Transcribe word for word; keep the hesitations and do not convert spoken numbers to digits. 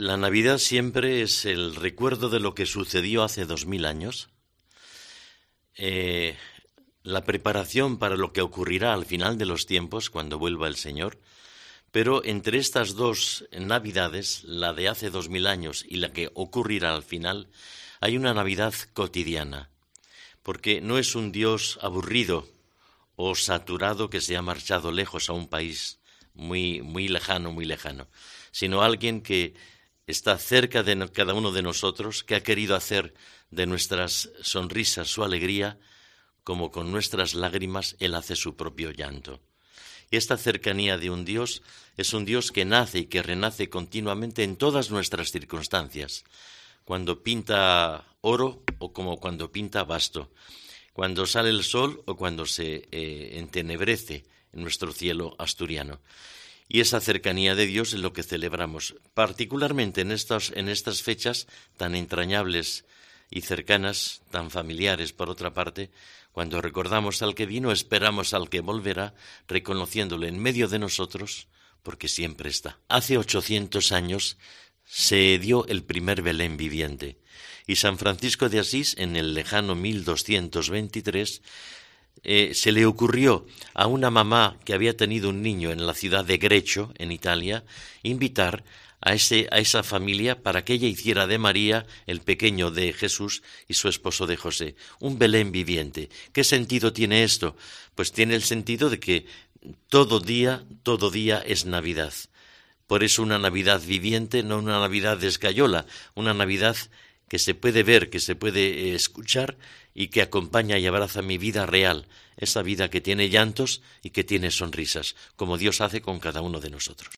La Navidad siempre es el recuerdo de lo que sucedió hace dos mil años, eh, la preparación para lo que ocurrirá al final de los tiempos, cuando vuelva el Señor, pero entre estas dos Navidades, la de hace dos mil años y la que ocurrirá al final, hay una Navidad cotidiana, porque no es un Dios aburrido o saturado que se ha marchado lejos a un país muy, muy lejano, muy lejano, sino alguien que está cerca de cada uno de nosotros, que ha querido hacer de nuestras sonrisas su alegría, como con nuestras lágrimas Él hace su propio llanto. Y esta cercanía de un Dios es un Dios que nace y que renace continuamente en todas nuestras circunstancias, cuando pinta oro o como cuando pinta basto, cuando sale el sol o cuando se eh, entenebrece en nuestro cielo asturiano. Y esa cercanía de Dios es lo que celebramos, particularmente en estas, en estas fechas tan entrañables y cercanas, tan familiares por otra parte, cuando recordamos al que vino, esperamos al que volverá, reconociéndole en medio de nosotros, porque siempre está. Hace ochocientos años se dio el primer Belén viviente, y San Francisco de Asís, en el lejano mil doscientos veintitrés, Eh, se le ocurrió a una mamá que había tenido un niño en la ciudad de Grecho, en Italia, invitar a, ese, a esa familia para que ella hiciera de María, el pequeño de Jesús, y su esposo de José, un Belén viviente. ¿Qué sentido tiene esto? Pues tiene el sentido de que todo día, todo día es Navidad. Por eso una Navidad viviente, no una Navidad de escayola, una Navidad que se puede ver, que se puede eh, escuchar y que acompaña y abraza mi vida real, esa vida que tiene llantos y que tiene sonrisas, como Dios hace con cada uno de nosotros.